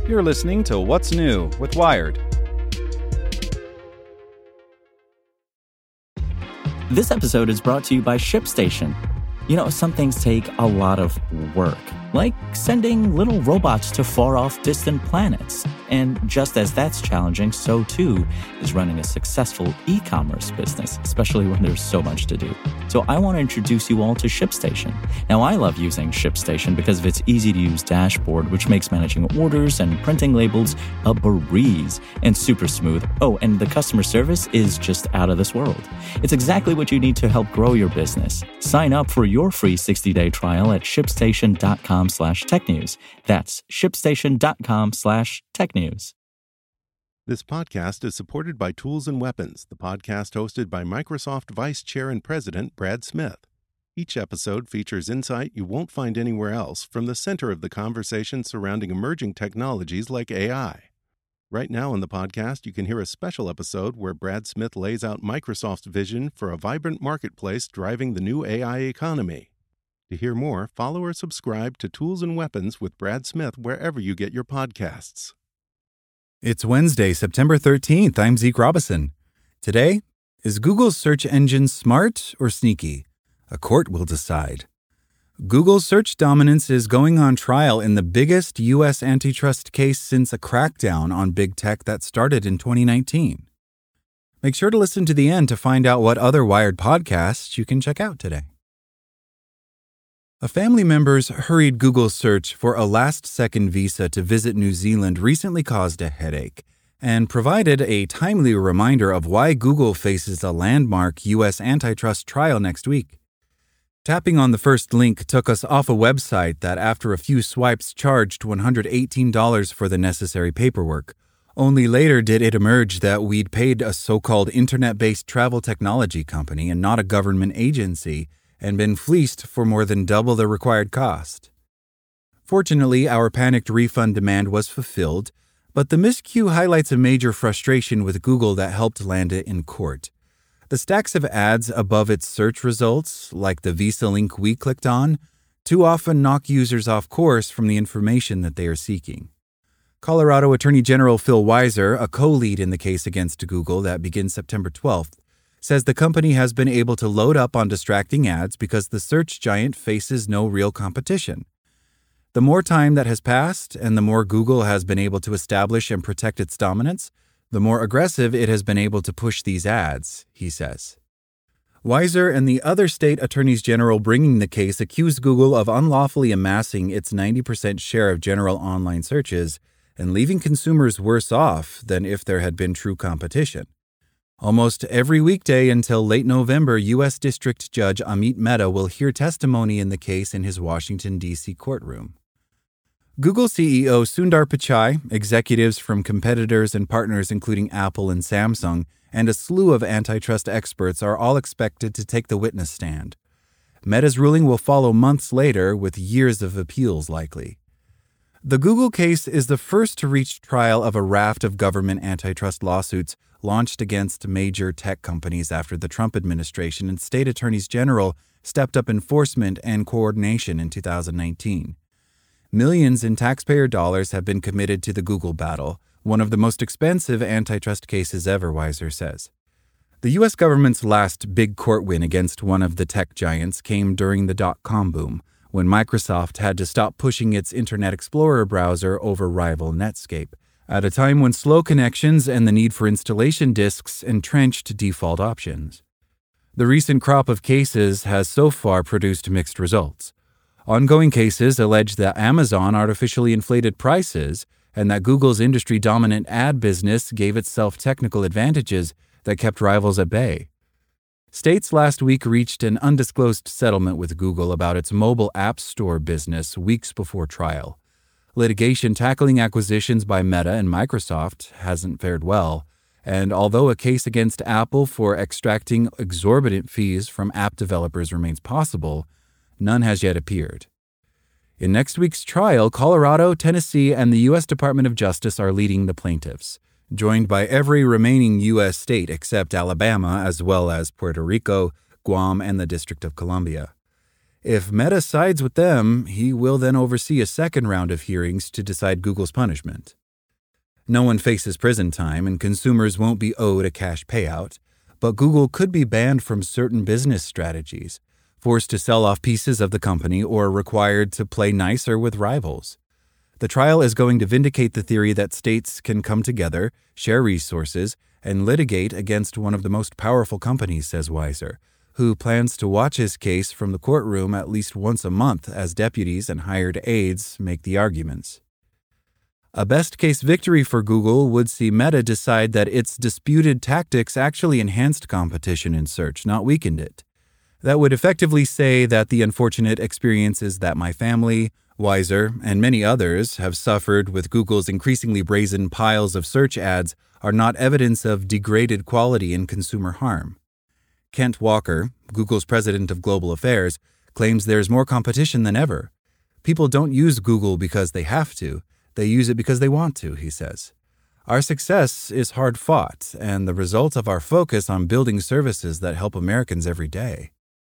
You're listening to What's New with Wired. This episode is brought to you by ShipStation. You know, some things take a lot of work, like sending little robots to far-off distant planets. And just as that's challenging, so too is running a successful e-commerce business, especially when there's so much to do. So I want to introduce you all to ShipStation. Now, I love using ShipStation because of its easy-to-use dashboard, which makes managing orders and printing labels a breeze and super smooth. Oh, and the customer service is just out of this world. It's exactly what you need to help grow your business. Sign up for your free 60-day trial at shipstation.com/technews. That's shipstation.com/technews. This podcast is supported by Tools and Weapons, the podcast hosted by Microsoft Vice Chair and President Brad Smith. Each episode features insight you won't find anywhere else from the center of the conversation surrounding emerging technologies like AI. Right now on the podcast, you can hear a special episode where Brad Smith lays out Microsoft's vision for a vibrant marketplace driving the new AI economy. To hear more, follow or subscribe to Tools and Weapons with Brad Smith wherever you get your podcasts. It's Wednesday, September 13th. I'm Zeke Robison. Today, is Google's search engine smart or sneaky? A court will decide. Google's search dominance is going on trial in the biggest U.S. antitrust case since a crackdown on big tech that started in 2019. Make sure to listen to the end to find out what other Wired podcasts you can check out today. A family member's hurried Google search for a last-second visa to visit New Zealand recently caused a headache and provided a timely reminder of why Google faces a landmark U.S. antitrust trial next week. Tapping on the first link took us off a website that, after a few swipes, charged $118 for the necessary paperwork. Only later did it emerge that we'd paid a so-called internet-based travel technology company and not a government agency, and been fleeced for more than double the required cost. Fortunately, our panicked refund demand was fulfilled, but the miscue highlights a major frustration with Google that helped land it in court. The stacks of ads above its search results, like the Visa link we clicked on, too often knock users off course from the information that they are seeking. Colorado Attorney General Phil Weiser, a co-lead in the case against Google that begins September 12th, says the company has been able to load up on distracting ads because the search giant faces no real competition. The more time that has passed and the more Google has been able to establish and protect its dominance, the more aggressive it has been able to push these ads, he says. Weiser and the other state attorneys general bringing the case accuse Google of unlawfully amassing its 90% share of general online searches and leaving consumers worse off than if there had been true competition. Almost every weekday until late November, U.S. District Judge Amit Mehta will hear testimony in the case in his Washington, D.C. courtroom. Google CEO Sundar Pichai, executives from competitors and partners including Apple and Samsung, and a slew of antitrust experts are all expected to take the witness stand. Meta's ruling will follow months later, with years of appeals likely. The Google case is the first to reach trial of a raft of government antitrust lawsuits launched against major tech companies after the Trump administration and state attorneys general stepped up enforcement and coordination in 2019. Millions in taxpayer dollars have been committed to the Google battle, one of the most expensive antitrust cases ever, Weiser says. The U.S. government's last big court win against one of the tech giants came during the dot-com boom, when Microsoft had to stop pushing its Internet Explorer browser over rival Netscape, at a time when slow connections and the need for installation disks entrenched default options. The recent crop of cases has so far produced mixed results. Ongoing cases allege that Amazon artificially inflated prices and that Google's industry-dominant ad business gave itself technical advantages that kept rivals at bay. States last week reached an undisclosed settlement with Google about its mobile app store business weeks before trial. Litigation tackling acquisitions by Meta and Microsoft hasn't fared well, and although a case against Apple for extracting exorbitant fees from app developers remains possible, none has yet appeared. In next week's trial, Colorado, Tennessee, and the U.S. Department of Justice are leading the plaintiffs, joined by every remaining U.S. state except Alabama, as well as Puerto Rico, Guam, and the District of Columbia. If Meta sides with them, he will then oversee a second round of hearings to decide Google's punishment. No one faces prison time, and consumers won't be owed a cash payout, but Google could be banned from certain business strategies, forced to sell off pieces of the company, or required to play nicer with rivals. The trial is going to vindicate the theory that states can come together, share resources, and litigate against one of the most powerful companies, says Weiser, who plans to watch his case from the courtroom at least once a month as deputies and hired aides make the arguments. A best-case victory for Google would see Meta decide that its disputed tactics actually enhanced competition in search, not weakened it. That would effectively say that the unfortunate experiences that my family, Weiser, and many others have suffered with Google's increasingly brazen piles of search ads are not evidence of degraded quality and consumer harm. Kent Walker, Google's president of global affairs, claims there's more competition than ever. People don't use Google because they have to. They use it because they want to, he says. Our success is hard-fought and the result of our focus on building services that help Americans every day.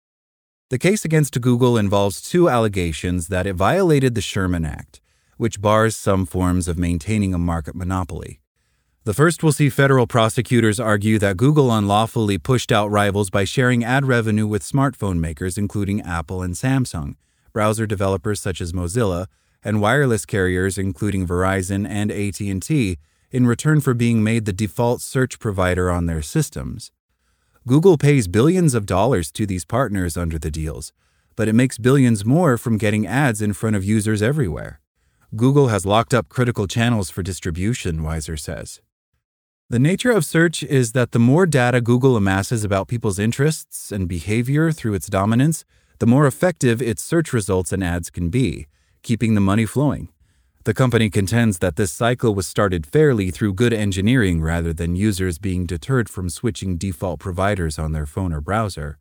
The case against Google involves two allegations that it violated the Sherman Act, which bars some forms of maintaining a market monopoly. The first will see federal prosecutors argue that Google unlawfully pushed out rivals by sharing ad revenue with smartphone makers including Apple and Samsung, browser developers such as Mozilla, and wireless carriers including Verizon and AT&T in return for being made the default search provider on their systems. Google pays billions of dollars to these partners under the deals, but it makes billions more from getting ads in front of users everywhere. Google has locked up critical channels for distribution, Weiser says. The nature of search is that the more data Google amasses about people's interests and behavior through its dominance, the more effective its search results and ads can be, keeping the money flowing. The company contends that this cycle was started fairly through good engineering rather than users being deterred from switching default providers on their phone or browser.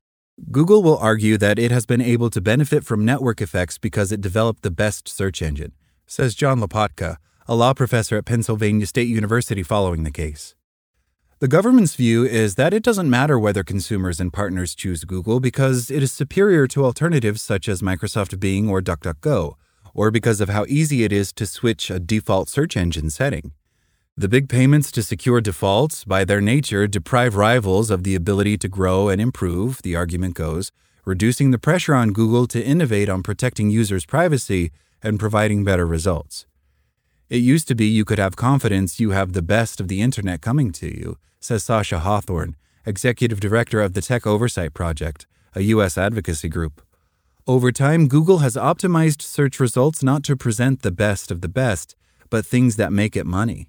Google will argue that it has been able to benefit from network effects because it developed the best search engine, says John Lopatka, a law professor at Pennsylvania State University following the case. The government's view is that it doesn't matter whether consumers and partners choose Google because it is superior to alternatives such as Microsoft Bing or DuckDuckGo, or because of how easy it is to switch a default search engine setting. The big payments to secure defaults, by their nature, deprive rivals of the ability to grow and improve, the argument goes, reducing the pressure on Google to innovate on protecting users' privacy and providing better results. It used to be you could have confidence you have the best of the internet coming to you, says Sasha Hawthorne, executive director of the Tech Oversight Project, a U.S. advocacy group. Over time, Google has optimized search results not to present the best of the best, but things that make it money.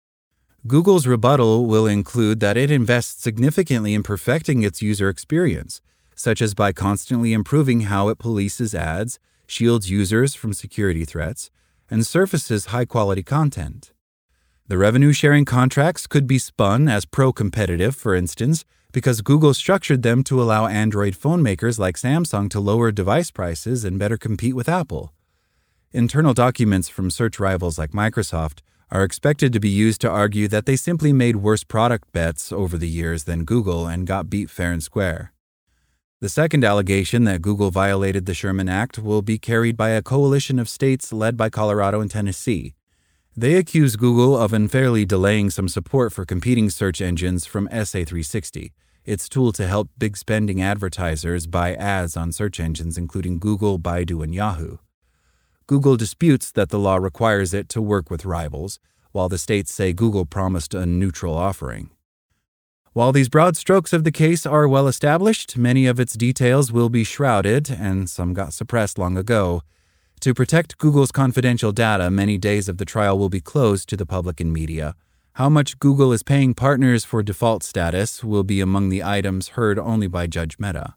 Google's rebuttal will include that it invests significantly in perfecting its user experience, such as by constantly improving how it polices ads, shields users from security threats, and surfaces high-quality content. The revenue-sharing contracts could be spun as pro-competitive, for instance, because Google structured them to allow Android phone makers like Samsung to lower device prices and better compete with Apple. Internal documents from search rivals like Microsoft are expected to be used to argue that they simply made worse product bets over the years than Google and got beat fair and square. The second allegation that Google violated the Sherman Act will be carried by a coalition of states led by Colorado and Tennessee. They accuse Google of unfairly delaying some support for competing search engines from SA360, its tool to help big-spending advertisers buy ads on search engines including Google, Baidu, and Yahoo. Google disputes that the law requires it to work with rivals, while the states say Google promised a neutral offering. While these broad strokes of the case are well established, many of its details will be shrouded, and some got suppressed long ago. To protect Google's confidential data, many days of the trial will be closed to the public and media. How much Google is paying partners for default status will be among the items heard only by Judge Mehta.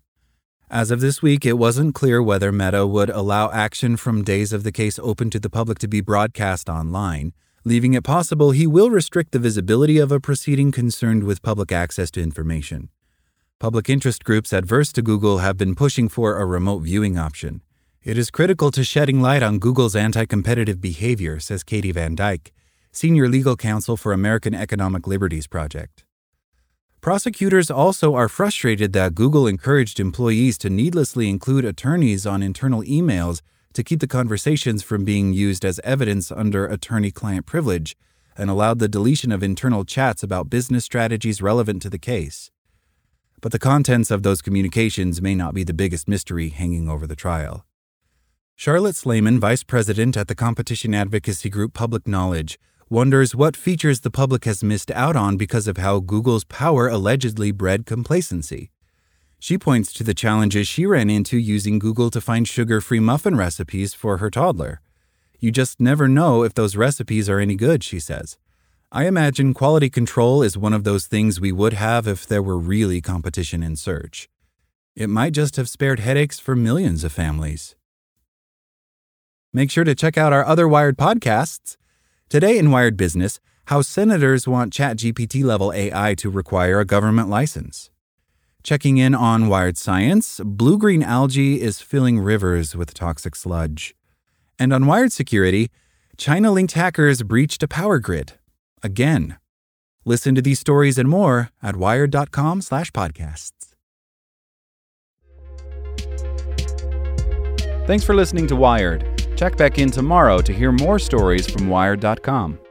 As of this week, it wasn't clear whether Mehta would allow action from days of the case open to the public to be broadcast online, leaving it possible he will restrict the visibility of a proceeding concerned with public access to information. Public interest groups adverse to Google have been pushing for a remote viewing option. It is critical to shedding light on Google's anti-competitive behavior, says Katie Van Dyke, Senior Legal Counsel for American Economic Liberties Project. Prosecutors also are frustrated that Google encouraged employees to needlessly include attorneys on internal emails to keep the conversations from being used as evidence under attorney-client privilege, and allowed the deletion of internal chats about business strategies relevant to the case. But the contents of those communications may not be the biggest mystery hanging over the trial. Charlotte Slayman, vice president at the competition advocacy group Public Knowledge, wonders what features the public has missed out on because of how Google's power allegedly bred complacency. She points to the challenges she ran into using Google to find sugar-free muffin recipes for her toddler. You just never know if those recipes are any good, she says. I imagine quality control is one of those things we would have if there were really competition in search. It might just have spared headaches for millions of families. Make sure to check out our other Wired podcasts. Today in Wired Business, how senators want ChatGPT-level AI to require a government license. Checking in on Wired Science, blue-green algae is filling rivers with toxic sludge. And on Wired Security, China-linked hackers breached a power grid. Again. Listen to these stories and more at wired.com/podcasts. Thanks for listening to Wired. Check back in tomorrow to hear more stories from Wired.com.